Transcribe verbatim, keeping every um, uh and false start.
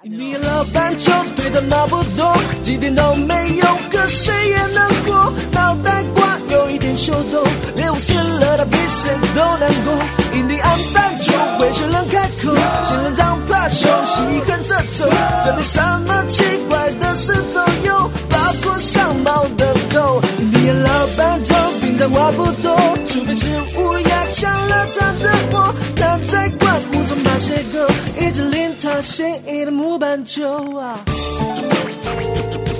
你老板就对他闹不动，几点都没用，可谁也能过。脑袋瓜有一点秀逗，脸死了他比谁都难过。印第安斑鸠会学人开口，仙人掌怕羞，细看着头，这里什么奇怪的事都有，包括像猫的狗。印第安老板就平常话不多，除非是乌鸦抢了他的窝，他在灌木丛把鞋狗，一直令他心仪的木板球啊。